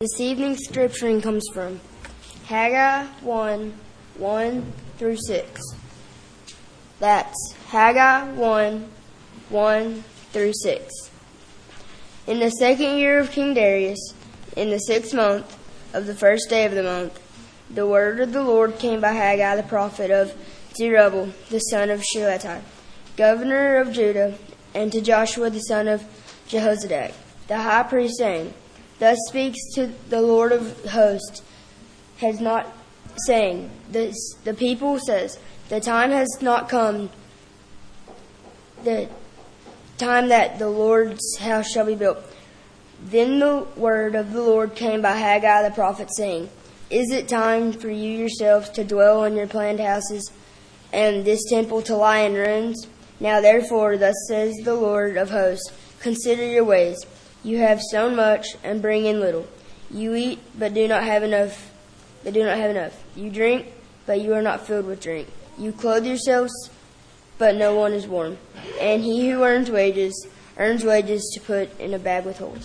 This evening's scripture reading comes from Haggai 1, 1 through 6. That's Haggai 1, 1 through 6. In the 2nd year of King Darius, in the 6th month of the 1st day of the month, the word of the Lord came by Haggai the prophet of Zerubbabel, the son of Shealtiel, governor of Judah, and to Joshua the son of Jehozadak, the high priest, saying, Thus speaks to the Lord of hosts, has not saying, the people says, the time has not come, the time that the Lord's house shall be built. Then the word of the Lord came by Haggai the prophet, saying, Is it time for you yourselves to dwell in your planned houses, and this temple to lie in ruins? Now therefore, thus says the Lord of hosts, Consider your ways. You have sown much and bring in little. You eat, but do not have enough. You drink, but you are not filled with drink. You clothe yourselves, but no one is warm. And he who earns wages to put in a bag with holes.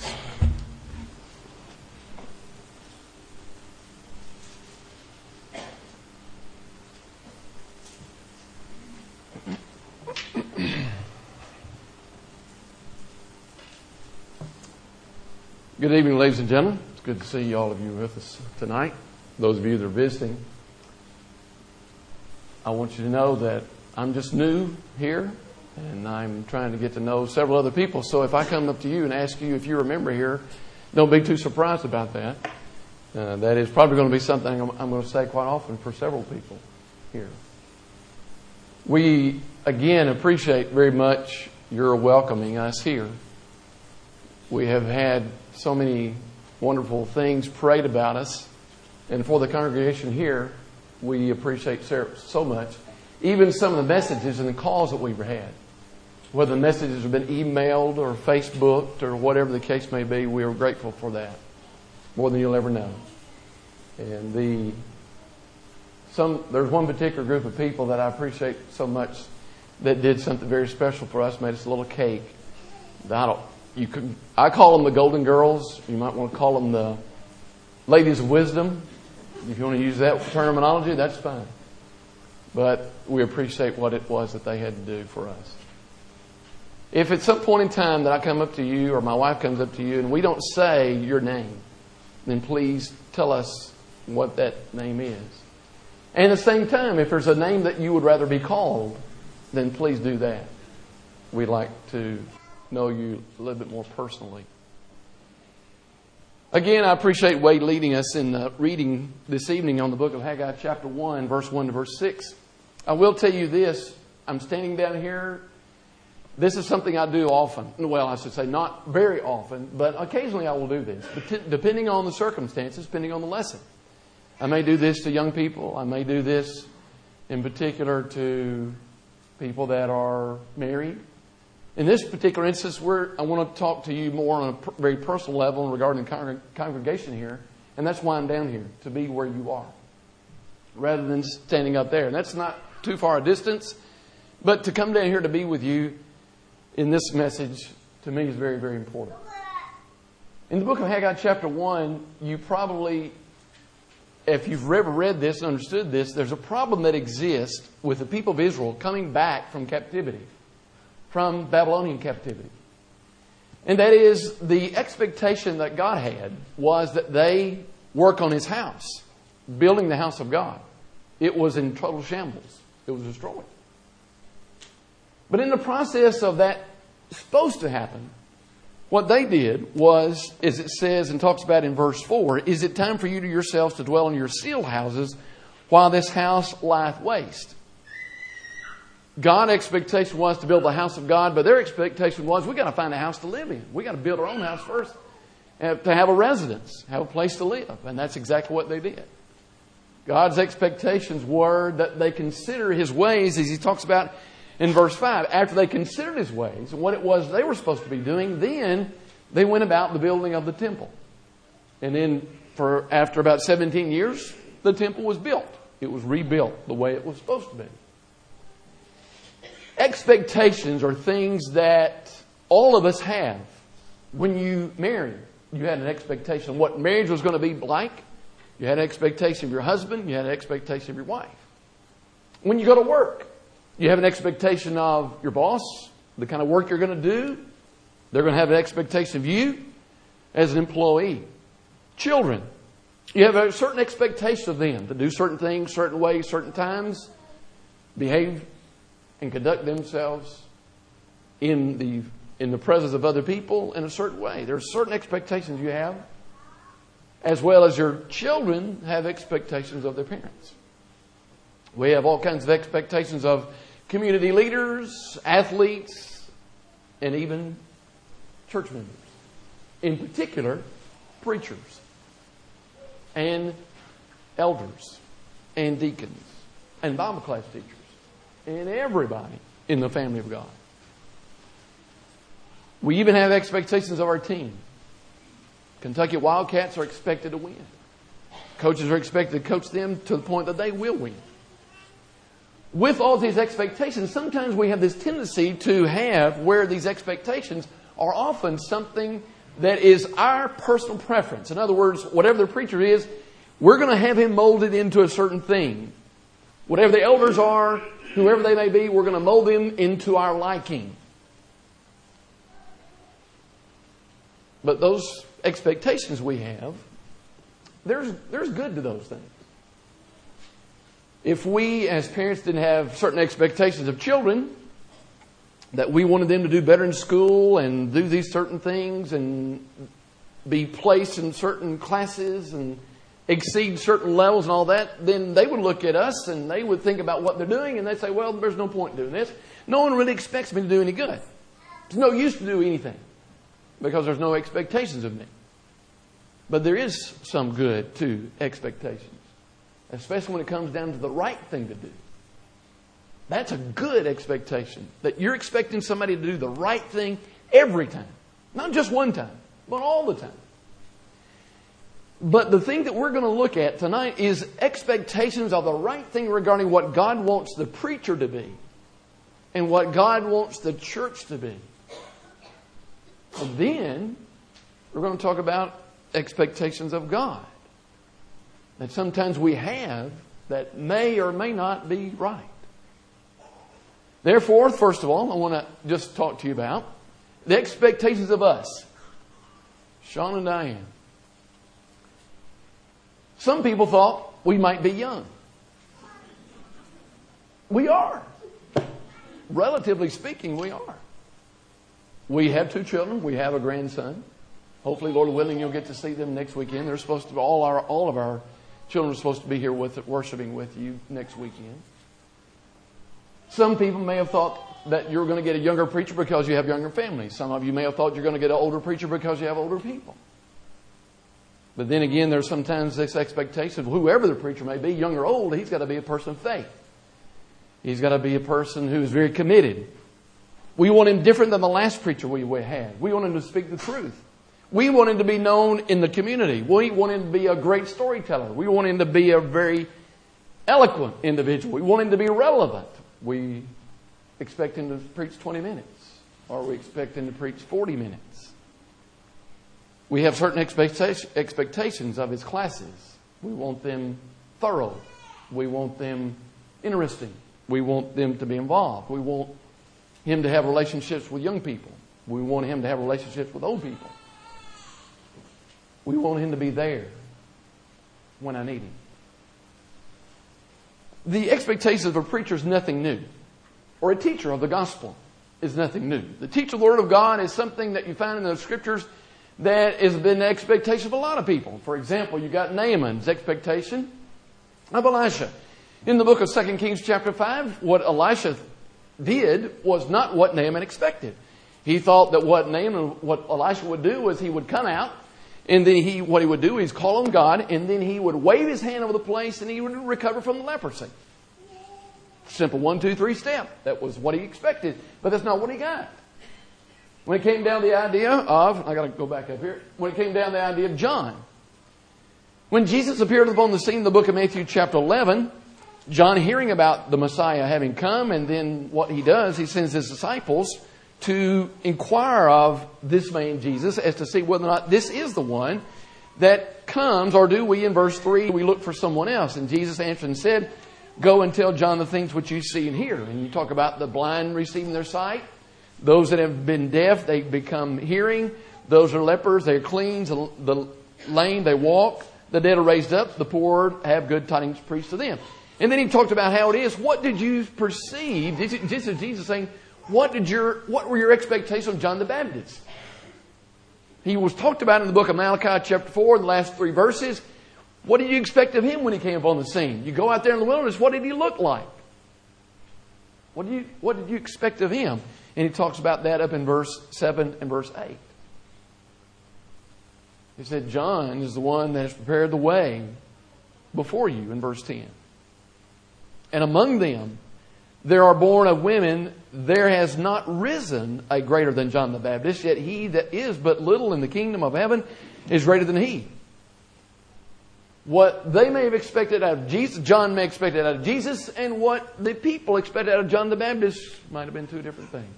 Good evening, ladies and gentlemen. It's good to see all of you with us tonight. Those of you that are visiting, I want you to know that I'm just new here, and I'm trying to get to know several other people. So if I come up to you and ask you if you remember here, don't be too surprised about that. That is probably going to be something I'm going to say quite often for several people here. We, again, appreciate very much your welcoming us here. We have had so many wonderful things prayed about us. And for the congregation here, we appreciate so much. Even some of the messages and the calls that we've had. Whether the messages have been emailed or Facebooked or whatever the case may be, we are grateful for that. More than you'll ever know. And there's one particular group of people that I appreciate so much that did something very special for us, made us a little cake. I call them the Golden Girls. You might want to call them the Ladies of Wisdom. If you want to use that terminology, that's fine. But we appreciate what it was that they had to do for us. If at some point in time that I come up to you or my wife comes up to you and we don't say your name, then please tell us what that name is. And at the same time, if there's a name that you would rather be called, then please do that. We'd like to know you a little bit more personally. Again, I appreciate Wade leading us in reading this evening on the book of Haggai chapter 1, verse 1 to verse 6. I will tell you this. I'm standing down here. This is something I do often. Well, I should say not very often, but occasionally I will do this. Depending on the circumstances, depending on the lesson. I may do this to young people. I may do this in particular to people that are married. In this particular instance, I want to talk to you more on a very personal level regarding the congregation here. And that's why I'm down here, to be where you are, rather than standing up there. And that's not too far a distance. But to come down here to be with you in this message, to me, is very, very important. In the book of Haggai chapter 1, you probably, if you've ever read this and understood this, there's a problem that exists with the people of Israel coming back from captivity. From Babylonian captivity. And that is, the expectation that God had was that they work on His house, building the house of God. It was in total shambles. It was destroyed. But in the process of that supposed to happen, what they did was, as it says and talks about in verse 4, Is it time for you to yourselves to dwell in your sealed houses while this house lieth waste? God's expectation was to build the house of God, but their expectation was, we got to find a house to live in. We got to build our own house first to have a residence, have a place to live. And that's exactly what they did. God's expectations were that they consider His ways, as He talks about in verse 5. After they considered His ways and what it was they were supposed to be doing, then they went about the building of the temple. And then after about 17 years, the temple was built. It was rebuilt the way it was supposed to be. Expectations are things that all of us have when you marry. You had an expectation of what marriage was going to be like. You had an expectation of your husband. You had an expectation of your wife. When you go to work, you have an expectation of your boss, the kind of work you're going to do. They're going to have an expectation of you as an employee. Children, you have a certain expectation of them to do certain things, certain ways, certain times, behave and conduct themselves in the presence of other people in a certain way. There are certain expectations you have, as well as your children have expectations of their parents. We have all kinds of expectations of community leaders, athletes, and even church members. In particular, preachers and elders and deacons and Bible class teachers and everybody in the family of God. We even have expectations of our team. Kentucky Wildcats are expected to win. Coaches are expected to coach them to the point that they will win. With all these expectations, sometimes we have this tendency to have where these expectations are often something that is our personal preference. In other words, whatever the preacher is, we're going to have him molded into a certain thing. Whatever the elders are, whoever they may be, we're going to mold them into our liking. But those expectations we have, there's good to those things. If we as parents didn't have certain expectations of children, that we wanted them to do better in school and do these certain things and be placed in certain classes and exceed certain levels and all that, then they would look at us and they would think about what they're doing and they'd say, well, there's no point in doing this. No one really expects me to do any good. There's no use to do anything because there's no expectations of me. But there is some good to expectations, especially when it comes down to the right thing to do. That's a good expectation, that you're expecting somebody to do the right thing every time. Not just one time, but all the time. But the thing that we're going to look at tonight is expectations of the right thing regarding what God wants the preacher to be and what God wants the church to be. And then we're going to talk about expectations of God that sometimes we have that may or may not be right. Therefore, first of all, I want to just talk to you about the expectations of us, Sean and Diane. Some people thought we might be young. We are. Relatively speaking, we are. We have 2 children. We have a grandson. Hopefully, Lord willing, you'll get to see them next weekend. They're supposed to. All of our children are supposed to be here worshiping with you next weekend. Some people may have thought that you're going to get a younger preacher because you have younger families. Some of you may have thought you're going to get an older preacher because you have older people. But then again, there's sometimes this expectation of whoever the preacher may be, young or old, he's got to be a person of faith. He's got to be a person who is very committed. We want him different than the last preacher we had. We want him to speak the truth. We want him to be known in the community. We want him to be a great storyteller. We want him to be a very eloquent individual. We want him to be relevant. We expect him to preach 20 minutes, or we expect him to preach 40 minutes. We have certain expectations of his classes. We want them thorough. We want them interesting. We want them to be involved. We want him to have relationships with young people. We want him to have relationships with old people. We want him to be there when I need him. The expectations of a preacher is nothing new. Or a teacher of the gospel is nothing new. The teacher of the Word of God is something that you find in the Scriptures that has been the expectation of a lot of people. For example, you got Naaman's expectation of Elisha. In the book of 2 Kings chapter 5, what Elisha did was not what Naaman expected. He thought that what Elisha would do was he would come out, and then what he would do is call on God, and then he would wave his hand over the place, and he would recover from the leprosy. Simple 1, 2, 3 step. That was what he expected, but that's not what he got. When it came down to the idea of, I got to go back up here. When it came down to the idea of John, when Jesus appeared upon the scene in the book of Matthew chapter 11, John, hearing about the Messiah having come, and then what he does, he sends his disciples to inquire of this man Jesus as to see whether or not this is the one that comes, or do we, in verse 3, we look for someone else? And Jesus answered and said, go and tell John the things which you see and hear. And you talk about the blind receiving their sight. Those that have been deaf, they become hearing. Those are lepers, they're clean. The lame, they walk. The dead are raised up. The poor have good tidings preached to them. And then he talked about how it is. What did you perceive? This is Jesus saying, what were your expectations of John the Baptist? He was talked about in the book of Malachi chapter 4, the last 3 verses. What did you expect of him when he came upon the scene? You go out there in the wilderness, what did he look like? What did you expect of him? And he talks about that up in verse 7 and verse 8. He said, John is the one that has prepared the way before you, in verse 10. And among them, there are born of women, there has not risen a greater than John the Baptist, yet he that is but little in the kingdom of heaven is greater than he. What they may have expected out of Jesus, John may have expected out of Jesus, and what the people expected out of John the Baptist might have been 2 different things.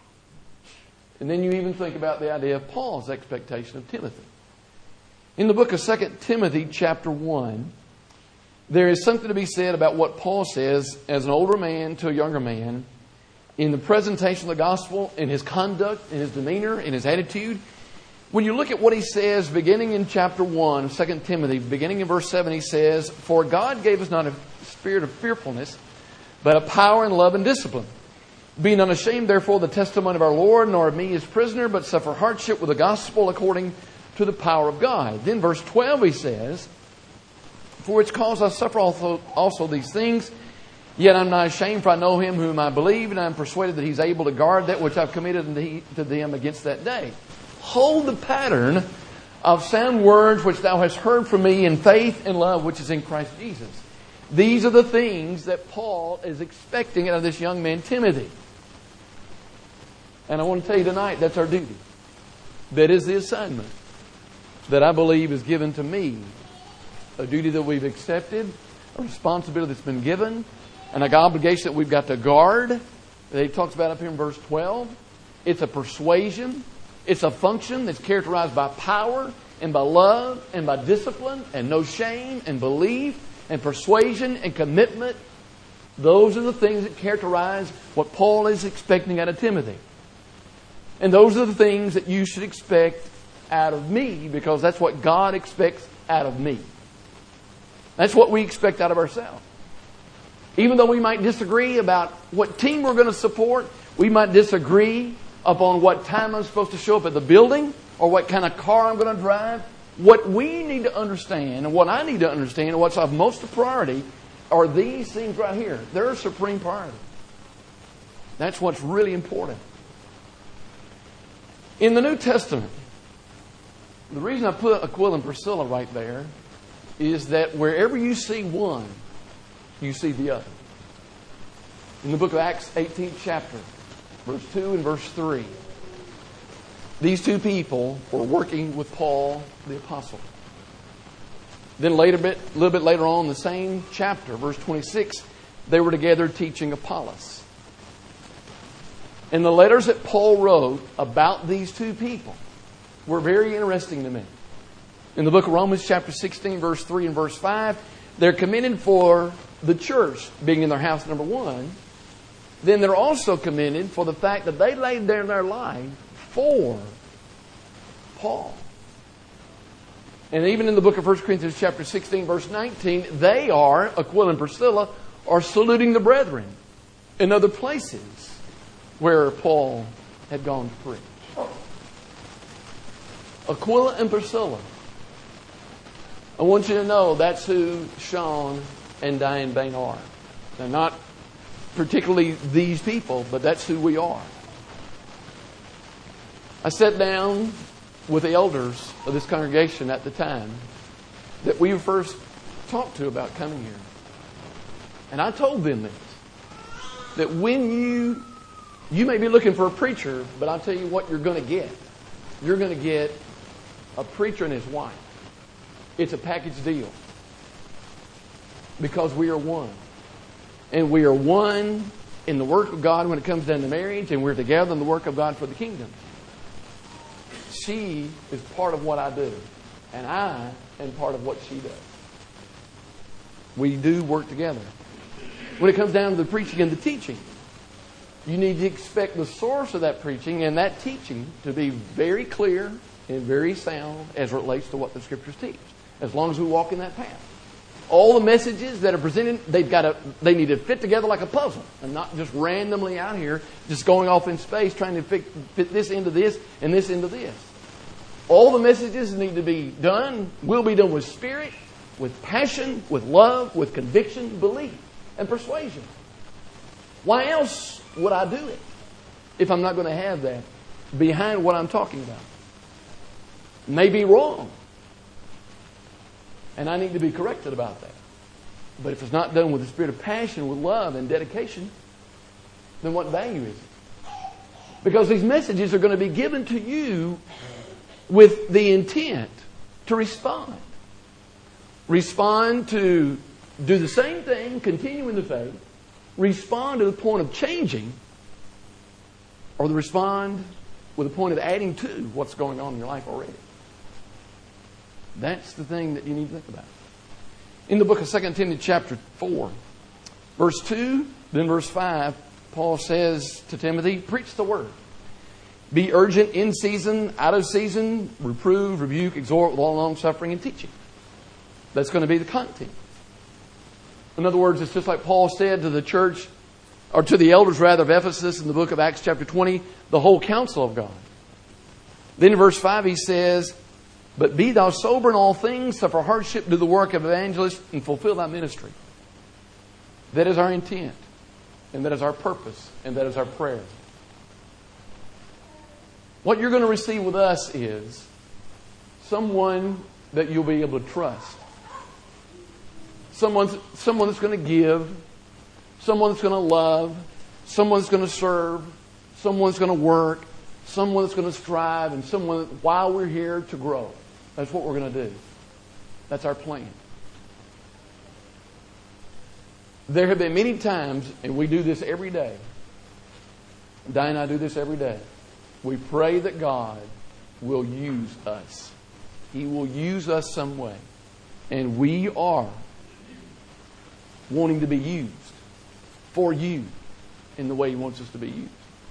And then you even think about the idea of Paul's expectation of Timothy. In the book of 2 Timothy chapter 1, there is something to be said about what Paul says as an older man to a younger man in the presentation of the gospel, in his conduct, in his demeanor, in his attitude. When you look at what he says beginning in chapter 1 of 2 Timothy, beginning in verse 7, he says, for God gave us not a spirit of fearfulness, but a power and love and discipline. Be not ashamed, therefore, of the testimony of our Lord, nor of me his prisoner, but suffer hardship with the gospel according to the power of God. Then verse 12 he says, for its cause I suffer also these things, yet I'm not ashamed, for I know him whom I believe, and I am persuaded that he's able to guard that which I've committed to them against that day. Hold the pattern of sound words which thou hast heard from me in faith and love which is in Christ Jesus. These are the things that Paul is expecting out of this young man Timothy. And I want to tell you tonight, that's our duty. That is the assignment that I believe is given to me. A duty that we've accepted, a responsibility that's been given, and an obligation that we've got to guard, that he talks about up here in verse 12. It's a persuasion. It's a function that's characterized by power and by love and by discipline and no shame and belief and persuasion and commitment. Those are the things that characterize what Paul is expecting out of Timothy. And those are the things that you should expect out of me, because that's what God expects out of me. That's what we expect out of ourselves. Even though we might disagree about what team we're going to support, we might disagree upon what time I'm supposed to show up at the building or what kind of car I'm going to drive. What we need to understand, and what I need to understand, and what's of most priority, are these things right here. They're a supreme priority. That's what's really important. In the New Testament, the reason I put Aquila and Priscilla right there is that wherever you see one, you see the other. In the book of Acts 18th chapter, verse 2 and verse 3, these 2 people were working with Paul the apostle. Then a little bit later on in the same chapter, verse 26, they were together teaching Apollos. And the letters that Paul wrote about these 2 people were very interesting to me. In the book of Romans chapter 16, verse 3 and verse 5, they're commended for the church being in their house, number 1. Then they're also commended for the fact that they laid down their life for Paul. And even in the book of 1 Corinthians chapter 16, verse 19, they are, Aquila and Priscilla, are saluting the brethren in other places where Paul had gone to preach. Aquila and Priscilla. I want you to know that's who Sean and Diane Bain are. They're not particularly these people, but that's who we are. I sat down with the elders of this congregation at the time that we first talked to about coming here. And I told them this, that when you may be looking for a preacher, but I'll tell you what you're going to get. You're going to get a preacher and his wife. It's a package deal. Because we are one. And we are one in the work of God when it comes down to marriage, and we're together in the work of God for the kingdom. She is part of what I do, and I am part of what she does. We do work together. When it comes down to the preaching and the teaching, you need to expect the source of that preaching and that teaching to be very clear and very sound as it relates to what the Scriptures teach, as long as we walk in that path. All the messages that are presented, they need to fit together like a puzzle and not just randomly out here, just going off in space trying to fit this into this and this into this. All the messages need to be done, will be done with spirit, with passion, with love, with conviction, belief, and persuasion. Why else would I do it if I'm not going to have that behind what I'm talking about? It may be wrong, and I need to be corrected about that. But if it's not done with the spirit of passion, with love and dedication, then what value is it? Because these messages are going to be given to you with the intent to respond. Respond to do the same thing, continue in the faith, respond to the point of changing, or the respond with the point of adding to what's going on in your life already. That's the thing that you need to think about. In the book of 2 Timothy chapter 4, verse 2, then verse 5, Paul says to Timothy, preach the word. Be urgent in season, out of season, reprove, rebuke, exhort with all long suffering and teaching. That's going to be the content. In other words, it's just like Paul said to the church, or to the elders rather of Ephesus in the book of Acts chapter 20, the whole counsel of God. Then in verse 5 he says, but be thou sober in all things, suffer hardship, do the work of evangelist, and fulfill thy ministry. That is our intent, and that is our purpose, and that is our prayer. What you're going to receive with us is someone that you'll be able to trust. Someone that's going to give, someone that's going to love, someone that's going to serve, someone that's going to work, someone that's going to strive, and someone while we're here to grow. That's what we're going to do. That's our plan. There have been many times, and we do this every day. Di and I do this every day. We pray that God will use us. He will use us some way. And we are wanting to be used for you in the way He wants us to be used.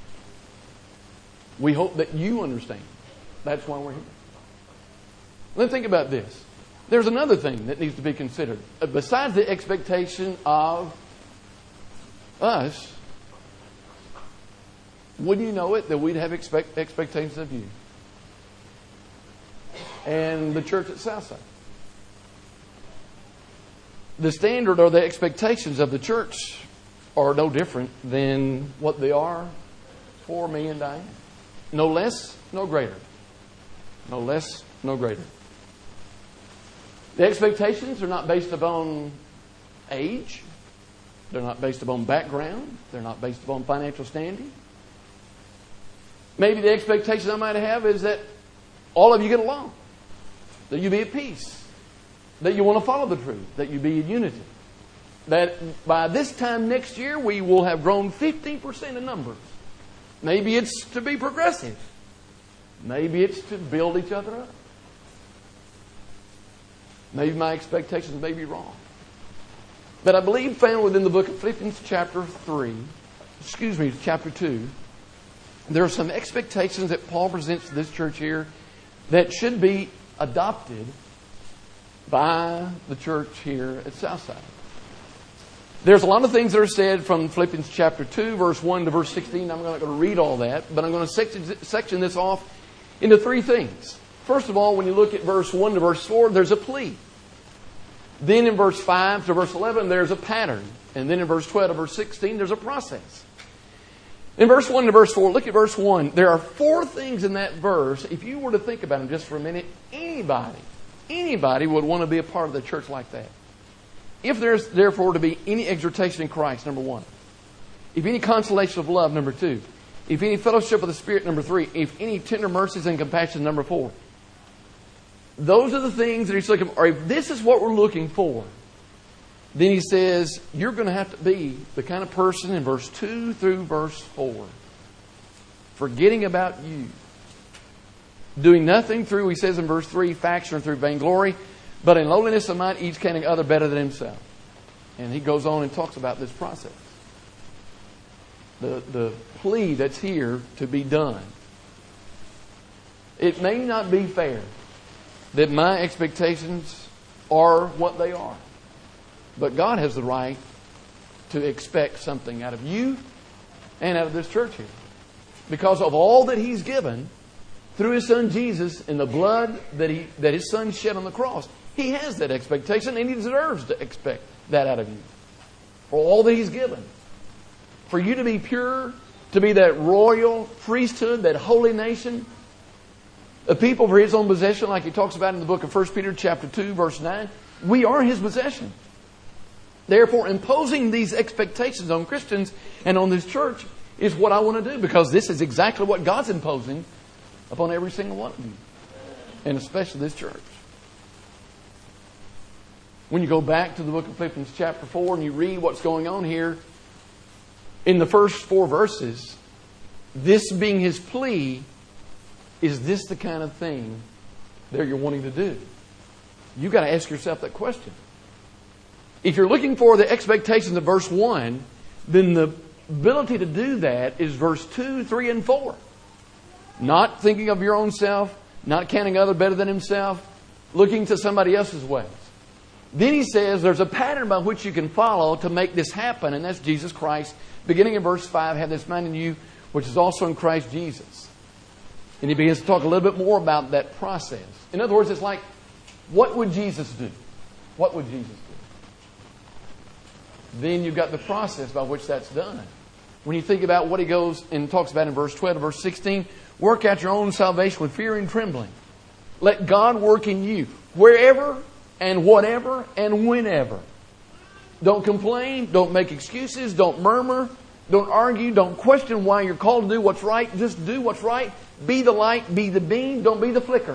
We hope that you understand. That's why we're here. Let's think about this. There's another thing that needs to be considered. Besides the expectation of us, wouldn't you know it that we'd have expectations of you and the church at Southside? The standard or the expectations of the church are no different than what they are for me and Diane. No less, no greater. No less, no greater. The expectations are not based upon age. They're not based upon background. They're not based upon financial standing. Maybe the expectation I might have is that all of you get along. That you be at peace. That you want to follow the truth. That you be in unity. That by this time next year we will have grown 15% in numbers. Maybe it's to be progressive. Maybe it's to build each other up. Maybe my expectations may be wrong. But I believe found within the book of Philippians chapter 2, there are some expectations that Paul presents to this church here that should be adopted by the church here at Southside. There's a lot of things that are said from Philippians chapter 2, verse 1 to verse 16. I'm not going to read all that, but I'm going to section this off into three things. First of all, when you look at verse 1 to verse 4, there's a plea. Then in verse 5 to verse 11, there's a pattern. And then in verse 12 to verse 16, there's a process. In verse 1 to verse 4, look at verse 1. There are four things in that verse. If you were to think about them just for a minute, anybody would want to be a part of the church like that. If there's therefore to be any exhortation in Christ, number 1. If any consolation of love, number 2. If any fellowship of the Spirit, number 3. If any tender mercies and compassion, number 4. Those are the things that he's looking for. Or if this is what we're looking for, Then he says, you're going to have to be the kind of person in verse 2 through verse 4. Forgetting about you. Doing nothing through, he says in verse 3, faction or through vainglory, but in lowliness of mind, each counting other better than himself. And he goes on and talks about this process. The plea that's here to be done. It may not be fair that my expectations are what they are. But God has the right to expect something out of you and out of this church here. Because of all that He's given through His Son Jesus and the blood that His Son shed on the cross, He has that expectation and He deserves to expect that out of you. For all that He's given. For you to be pure, to be that royal priesthood, that holy nation, a people for His own possession, like He talks about in the book of 1 Peter chapter 2, verse 9. We are His possession. Therefore, imposing these expectations on Christians and on this church is what I want to do, because this is exactly what God's imposing upon every single one of you, and especially this church. When you go back to the book of Philippians chapter 4 and you read what's going on here, in the first 4 verses, this being his plea, is this the kind of thing that you're wanting to do? You've got to ask yourself that question. If you're looking for the expectations of verse 1, then the ability to do that is verse 2, 3, and 4. Not thinking of your own self, not counting other better than himself, looking to somebody else's ways. Then he says there's a pattern by which you can follow to make this happen, and that's Jesus Christ. Beginning in verse 5, have this mind in you, which is also in Christ Jesus. And he begins to talk a little bit more about that process. In other words, it's like, what would Jesus do? What would Jesus do? Then you've got the process by which that's done. When you think about what he goes and talks about in verse 12 to verse 16, work out your own salvation with fear and trembling. Let God work in you, wherever and whatever and whenever. Don't complain. Don't make excuses. Don't murmur. Don't argue. Don't question why you're called to do what's right. Just do what's right. Be the light. Be the beam. Don't be the flicker.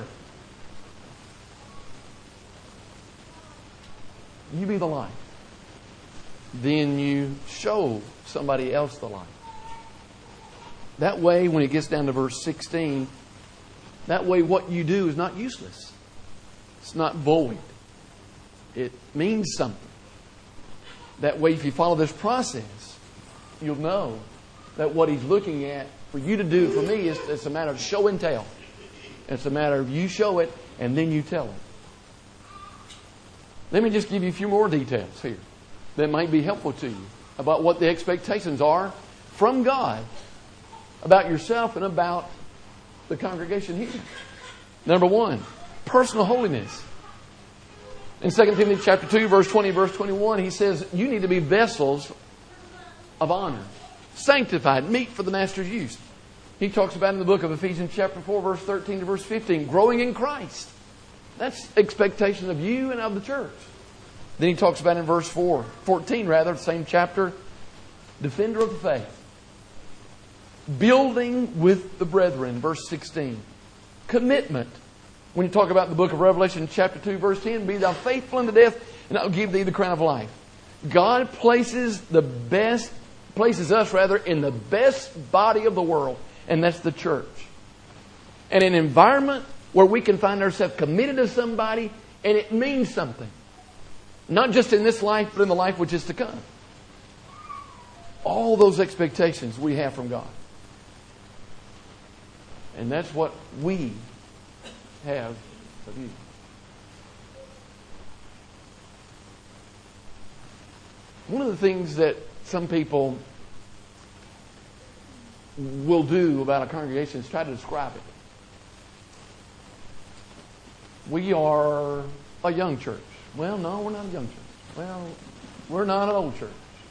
You be the light. Then you show somebody else the light. That way, when it gets down to verse 16, that way what you do is not useless. It's not void. It means something. That way, if you follow this process, you'll know that what he's looking at for you to do, for me, is it's a matter of show and tell. It's a matter of you show it and then you tell it. Let me just give you a few more details here that might be helpful to you about what the expectations are from God about yourself and about the congregation here. Number 1, personal holiness. In 2 Timothy chapter 2, verse 20, verse 21, he says, you need to be vessels of honor, sanctified, meet for the master's use. He talks about in the book of Ephesians chapter 4, verse 13 to verse 15, growing in Christ. That's expectation of you and of the church. Then he talks about in verse 14, the same chapter, defender of the faith. Building with the brethren, verse 16. Commitment. When you talk about the book of Revelation, chapter 2, verse 10, be thou faithful unto death, and I'll give thee the crown of life. God places us in the best body of the world, and that's the church. And an environment where we can find ourselves committed to somebody, and it means something. Not just in this life, but in the life which is to come. All those expectations we have from God. And that's what we have of you. One of the things that some people will do about a congregation is try to describe it. We are a young church. Well, no, we're not a young church. Well, we're not an old church.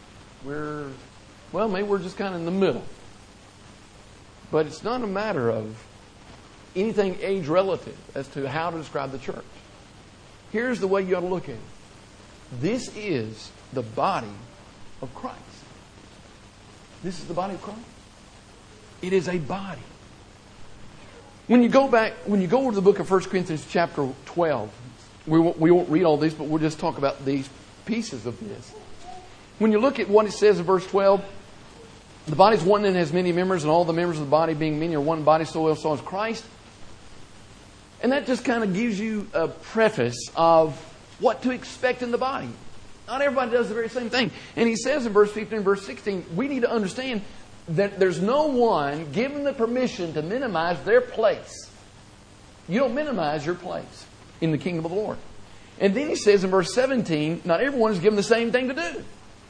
Maybe we're just kind of in the middle. But it's not a matter of anything age relative as to how to describe the church. Here's the way you ought to look at it. This is the body of Christ. This is the body of Christ. It is a body. When you go over to the book of 1 Corinthians chapter 12, we won't read all these, but we'll just talk about these pieces of this. When you look at what it says in verse 12, the body is one and has many members, and all the members of the body being many are one body, so also is Christ. And that just kind of gives you a preface of what to expect in the body. Not everybody does the very same thing. And he says in verse 15 and verse 16, we need to understand that there's no one given the permission to minimize their place. You don't minimize your place in the kingdom of the Lord. And then he says in verse 17, not everyone is given the same thing to do.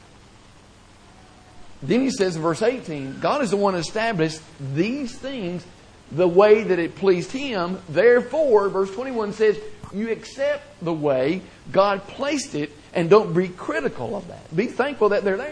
Then he says in verse 18, God is the one who established these things the way that it pleased Him. Therefore, verse 21 says, you accept the way God placed it and don't be critical of that. Be thankful that they're there.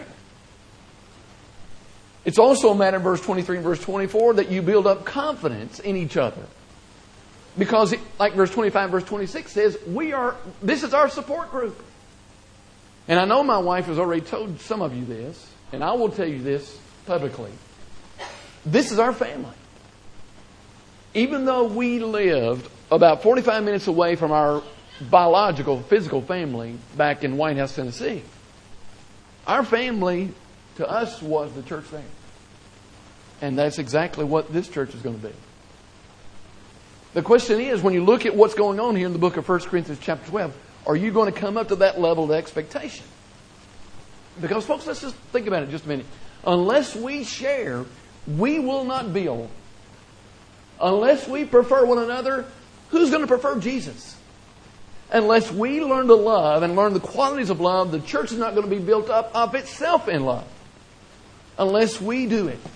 It's also a matter in verse 23 and verse 24 that you build up confidence in each other. Because like verse 25 and verse 26 says, this is our support group. And I know my wife has already told some of you this, and I will tell you this publicly. This is our family. Even though we lived about 45 minutes away from our biological, physical family back in White House, Tennessee, our family to us was the church there. And that's exactly what this church is going to be. The question is, when you look at what's going on here in the book of 1 Corinthians chapter 12, are you going to come up to that level of expectation? Because, folks, let's just think about it just a minute. Unless we share, we will not build. Unless we prefer one another, who's going to prefer Jesus? Unless we learn to love and learn the qualities of love, the church is not going to be built up of itself in love. Unless we do it.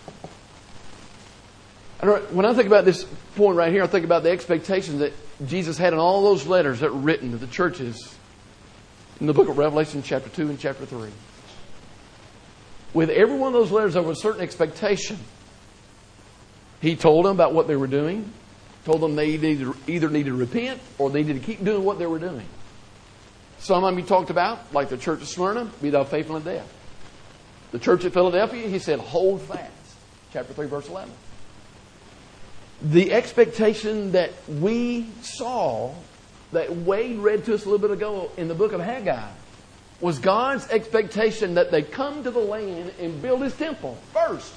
When I think about this point right here, I think about the expectations that Jesus had in all those letters that were written to the churches in the book of Revelation chapter 2 and chapter 3. With every one of those letters, there was a certain expectation. He told them about what they were doing, told them they either needed to repent or they needed to keep doing what they were doing. Some of them he talked about, like the church of Smyrna, be thou faithful in death. The church at Philadelphia, he said, hold fast. Chapter 3, verse 11. The expectation that we saw, that Wade read to us a little bit ago in the book of Haggai, was God's expectation that they come to the land and build His temple first.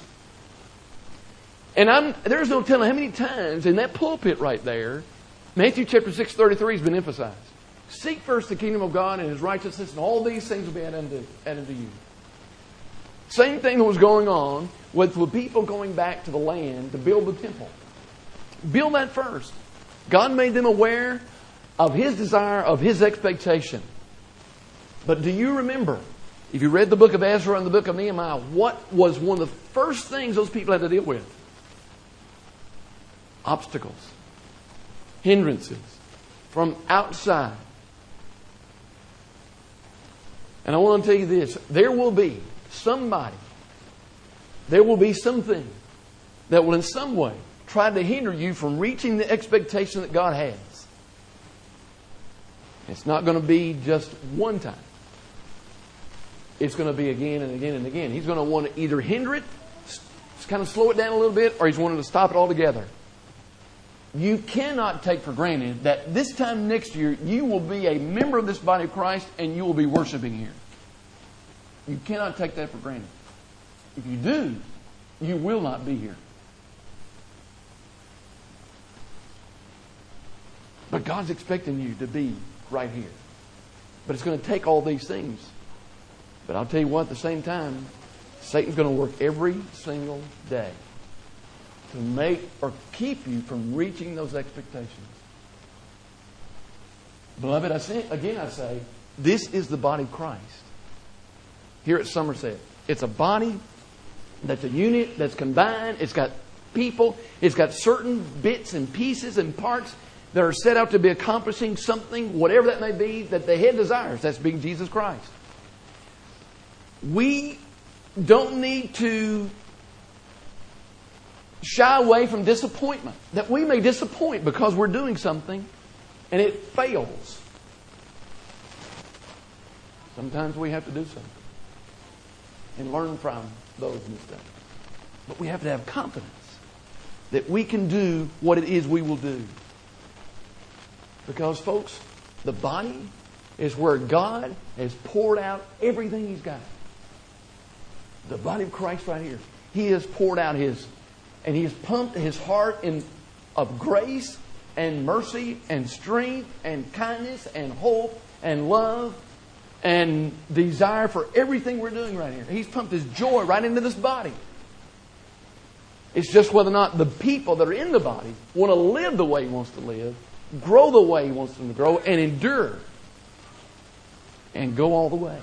And there's no telling how many times in that pulpit right there, Matthew chapter 6:33 has been emphasized. Seek first the kingdom of God and His righteousness, and all these things will be added unto you. Same thing that was going on with the people going back to the land to build the temple. Build that first. God made them aware of His desire, of His expectation. But do you remember, if you read the book of Ezra and the book of Nehemiah, what was one of the first things those people had to deal with? Obstacles. Hindrances. From outside. And I want to tell you this. There will be somebody, there will be something that will in some way try to hinder you from reaching the expectation that God has. It's not going to be just one time. It's going to be again and again and again. He's going to want to either hinder it, kind of slow it down a little bit, or He's wanting to stop it altogether. You cannot take for granted that this time next year you will be a member of this body of Christ and you will be worshiping here. You cannot take that for granted. If you do, you will not be here. But God's expecting you to be right here. But it's going to take all these things. But I'll tell you what, at the same time, Satan's going to work every single day to make or keep you from reaching those expectations. Beloved, I say, this is the body of Christ. Here at Somerset, it's a body that's a unit that's combined. It's got people. It's got certain bits and pieces and parts that are set out to be accomplishing something, whatever that may be, that the head desires. That's being Jesus Christ. We don't need to shy away from disappointment. That we may disappoint because we're doing something and it fails. Sometimes we have to do something and learn from those mistakes. But we have to have confidence that we can do what it is we will do. Because, folks, the body is where God has poured out everything He's got. The body of Christ right here. He has poured out His, and He has pumped His heart of grace and mercy and strength and kindness and hope and love and desire for everything we're doing right here. He's pumped His joy right into this body. It's just whether or not the people that are in the body want to live the way He wants to live, grow the way He wants them to grow, and endure and go all the way.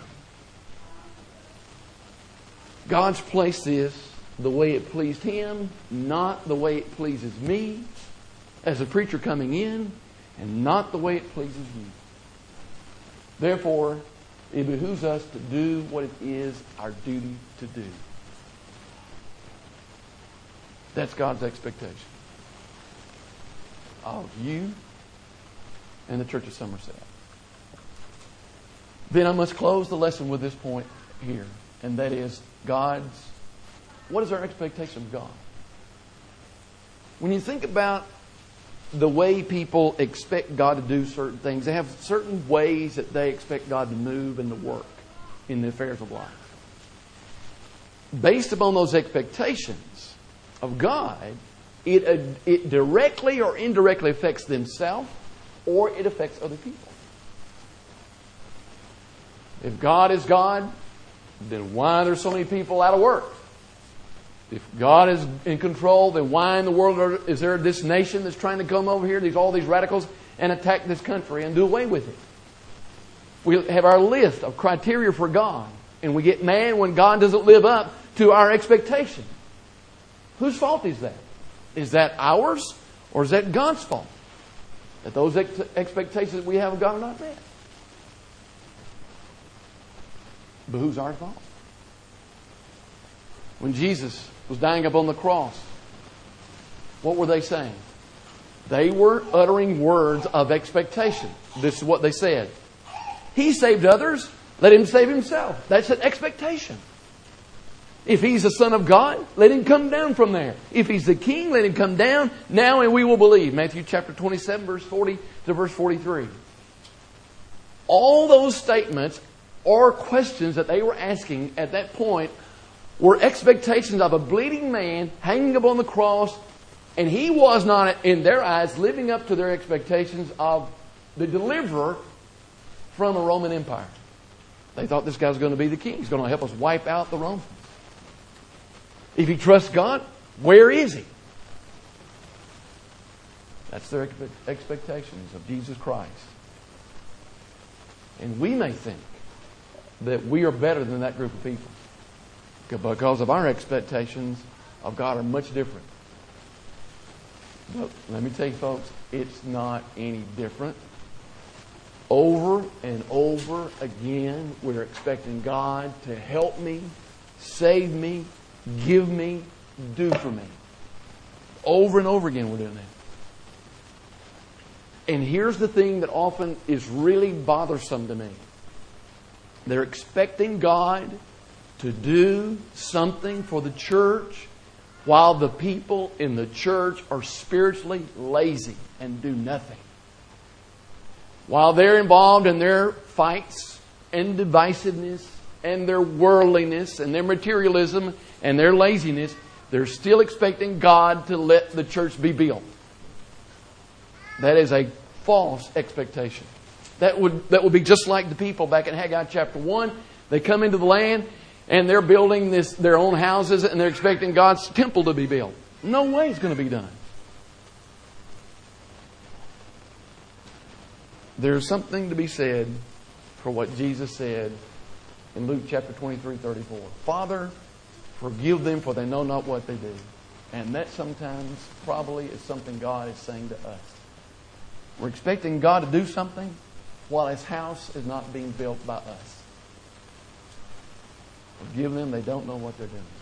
God's placed this the way it pleased Him, not the way it pleases me as a preacher coming in, and not the way it pleases you. Therefore, it behooves us to do what it is our duty to do. That's God's expectation of you and the Church of Somerset. Then I must close the lesson with this point here, and that is what is our expectation of God? When you think about the way people expect God to do certain things, they have certain ways that they expect God to move and to work in the affairs of life. Based upon those expectations of God, it directly or indirectly affects themselves, or it affects other people. If God is God, then why are there so many people out of work? If God is in control, then why in the world is there this nation that's trying to come over here, all these radicals, and attack this country and do away with it? We have our list of criteria for God, and we get mad when God doesn't live up to our expectation. Whose fault is that? Is that ours, or is that God's fault? That those expectations that we have of God are not met? But who's our fault? When Jesus was dying upon the cross, what were they saying? They were uttering words of expectation. This is what they said. He saved others, let Him save Himself. That's an expectation. If He's the Son of God, let Him come down from there. If He's the King, let Him come down now and we will believe. Matthew chapter 27, verse 40 to verse 43. All those statements or questions that they were asking at that point were expectations of a bleeding man hanging upon the cross, and He was not, in their eyes, living up to their expectations of the deliverer from a Roman Empire. They thought this guy was going to be the king. He's going to help us wipe out the Romans. If he trusts God, where is He? That's their expectations of Jesus Christ. And we may think that we are better than that group of people because of our expectations of God are much different. But let me tell you, folks, it's not any different. Over and over again, we're expecting God to help me, save me, give me, do for me. Over and over again, we're doing that. And here's the thing that often is really bothersome to me. They're expecting God to do something for the church while the people in the church are spiritually lazy and do nothing. While they're involved in their fights and divisiveness and their worldliness and their materialism and their laziness, they're still expecting God to let the church be built. That is a false expectation. That would be just like the people back in Haggai chapter 1. They come into the land and they're building their own houses and they're expecting God's temple to be built. No way it's going to be done. There's something to be said for what Jesus said in Luke chapter 23:34. Father, forgive them, for they know not what they do. And that sometimes probably is something God is saying to us. We're expecting God to do something while His house is not being built by us. Forgive them, they don't know what they're doing.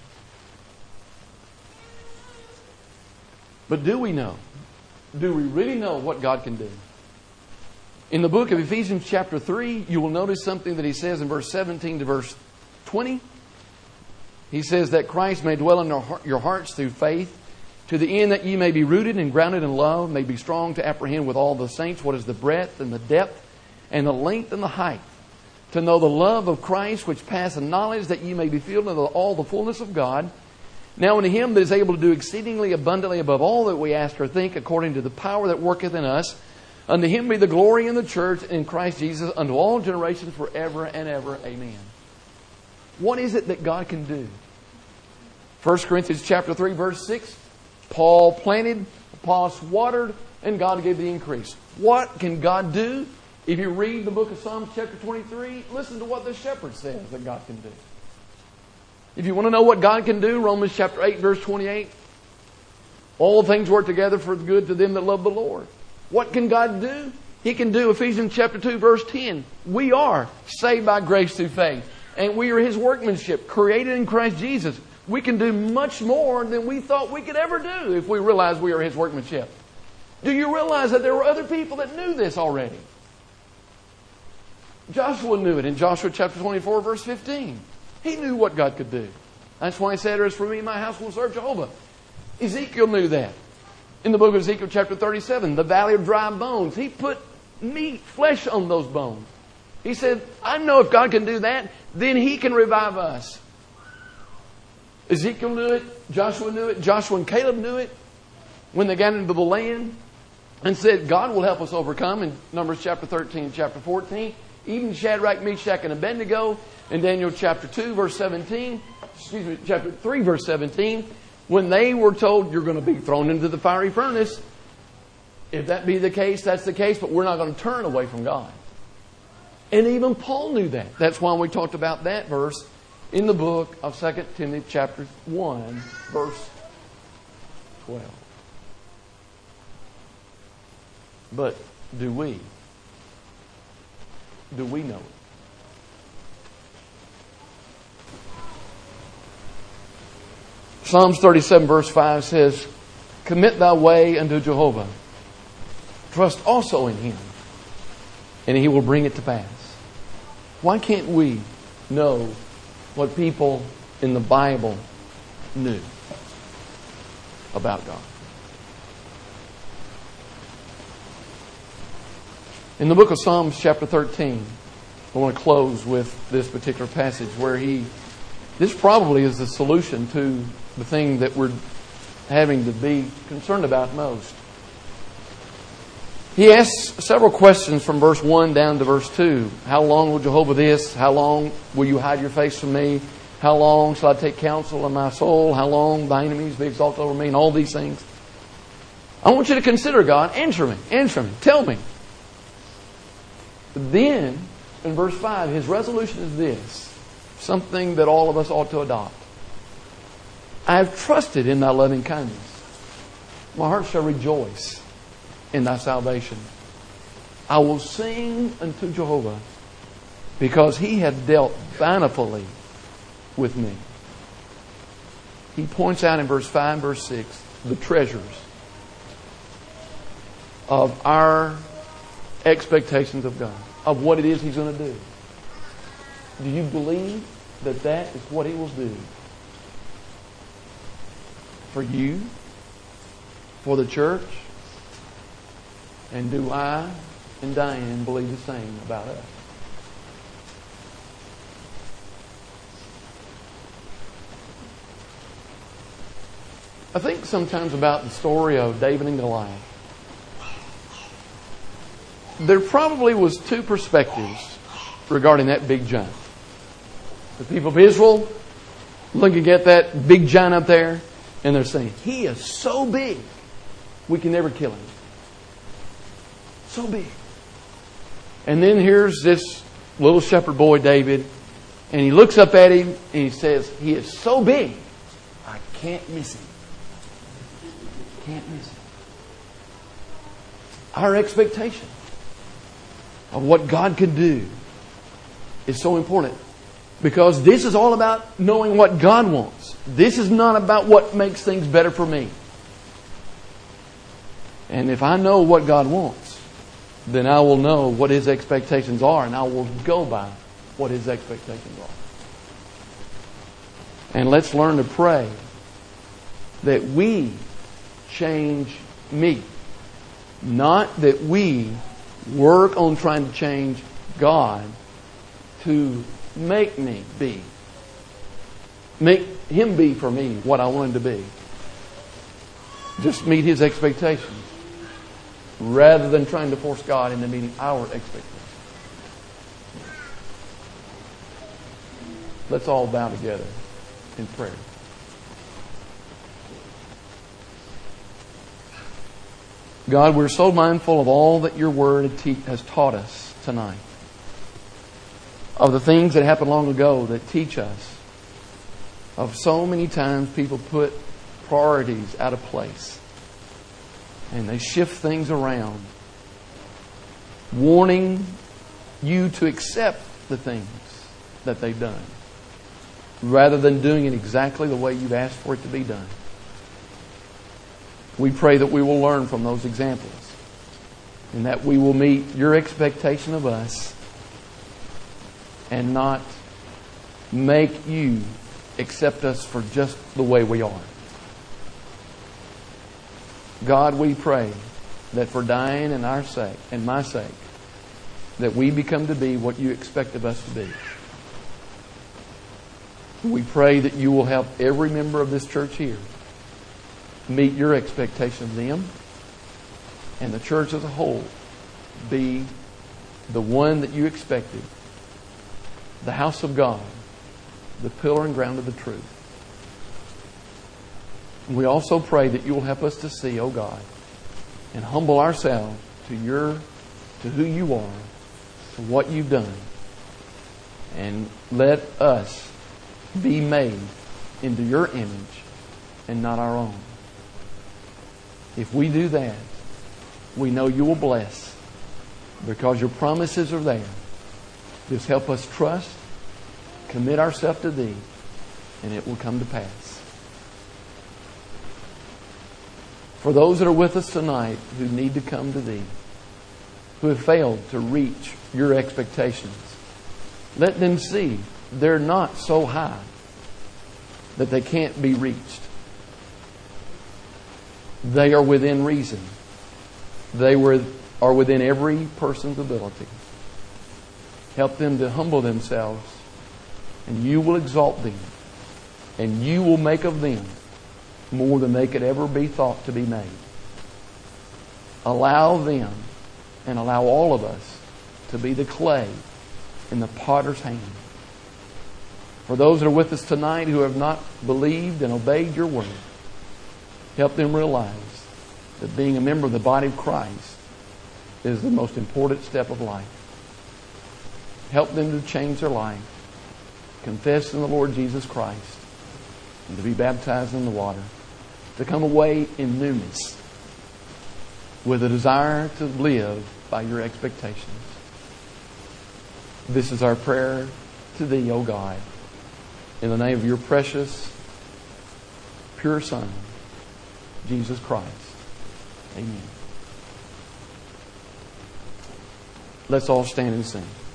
But do we know? Do we really know what God can do? In the book of Ephesians chapter 3, you will notice something that he says in verse 17 to verse 20. He says that Christ may dwell in your hearts through faith, to the end that ye may be rooted and grounded in love, may be strong to apprehend with all the saints what is the breadth and the depth and the length and the height, to know the love of Christ which passeth knowledge, that ye may be filled with all the fullness of God. Now unto Him that is able to do exceedingly abundantly above all that we ask or think, according to the power that worketh in us, unto Him be the glory in the church and in Christ Jesus unto all generations forever and ever. Amen. What is it that God can do? 1 Corinthians chapter 3, verse 6. Paul planted, Apollos watered, and God gave the increase. What can God do? If you read the book of Psalms chapter 23, listen to what the shepherd says that God can do. If you want to know what God can do, Romans chapter 8, verse 28. All things work together for good to them that love the Lord. What can God do? He can do Ephesians chapter 2, verse 10. We are saved by grace through faith. And we are His workmanship, created in Christ Jesus. We can do much more than we thought we could ever do if we realize we are His workmanship. Do you realize that there were other people that knew this already? Joshua knew it in Joshua chapter 24, verse 15. He knew what God could do. That's why He said, "As for me, my house will serve Jehovah." Ezekiel knew that. In the book of Ezekiel chapter 37, the valley of dry bones, He put meat, flesh on those bones. He said, I know if God can do that, then He can revive us. Ezekiel knew it. Joshua knew it. Joshua and Caleb knew it when they got into the land and said, God will help us overcome in Numbers chapter 13 and chapter 14. Even Shadrach, Meshach, and Abednego in Daniel chapter 2, verse 17, chapter 3, verse 17, when they were told, you're going to be thrown into the fiery furnace. If that be the case, that's the case, but we're not going to turn away from God. And even Paul knew that. That's why we talked about that verse in the book of 2 Timothy chapter 1, verse 12. But do we? Do we know it? Psalms 37 verse 5 says, commit thy way unto Jehovah. Trust also in Him, and He will bring it to pass. Why can't we know what people in the Bible knew about God? In the book of Psalms chapter 13, I want to close with this particular passage where this probably is the solution to the thing that we're having to be concerned about most. He asks several questions from verse 1 down to verse 2. How long will Jehovah this? How long will you hide your face from me? How long shall I take counsel in my soul? How long thy enemies be exalted over me? And all these things. I want you to consider God. Answer me. Answer me. Tell me. But then, in verse 5, his resolution is this. Something that all of us ought to adopt. I have trusted in thy loving kindness. My heart shall rejoice in thy salvation. I will sing unto Jehovah because He hath dealt bountifully with me. He points out in verse 5 and verse 6 the treasures of our expectations of God, of what it is He's going to do. Do you believe that that is what He will do for you, for the church? And do I and Diane believe the same about us? I think sometimes about the story of David and Goliath. There probably was two perspectives regarding that big giant. The people of Israel looking at that big giant up there, and they're saying, he is so big, we can never kill him. So big. And then here's this little shepherd boy, David, and he looks up at him and he says, he is so big, I can't miss him. Can't miss him. Our expectation of what God can do is so important, because this is all about knowing what God wants. This is not about what makes things better for me. And if I know what God wants, then I will know what His expectations are, and I will go by what His expectations are. And let's learn to pray that we change me. Not that we work on trying to change God to make me be. Make Him be for me what I want Him to be. Just meet His expectations rather than trying to force God into meeting our expectations. Let's all bow together in prayer. God, we're so mindful of all that Your Word has taught us tonight. Of the things that happened long ago that teach us. Of so many times people put priorities out of place. And they shift things around. Wanting You to accept the things that they've done. Rather than doing it exactly the way You've asked for it to be done. We pray that we will learn from those examples. And that we will meet Your expectation of us. And not make You accept us for just the way we are. God, we pray that for Diane and our sake, and my sake, that we become to be what You expect of us to be. We pray that You will help every member of this church here meet Your expectation of them, and the church as a whole be the one that You expected, the house of God, the pillar and ground of the truth. We also pray that You will help us to see, oh God, and humble ourselves to who You are, to what You've done, and let us be made into Your image and not our own. If we do that, we know You will bless because Your promises are there. Just help us trust, commit ourselves to Thee, and it will come to pass. For those that are with us tonight who need to come to Thee, who have failed to reach Your expectations, let them see they're not so high that they can't be reached. They are within reason. They are within every person's ability. Help them to humble themselves, and You will exalt them, and You will make of them more than they could ever be thought to be made. Allow them, and allow all of us, to be the clay in the potter's hand. For those that are with us tonight who have not believed and obeyed Your word, help them realize that being a member of the body of Christ is the most important step of life. Help them to change their life, confess in the Lord Jesus Christ, and to be baptized in the water, to come away in newness with a desire to live by Your expectations. This is our prayer to Thee, O God, in the name of Your precious, pure Son, Jesus Christ. Amen. Let's all stand and sing.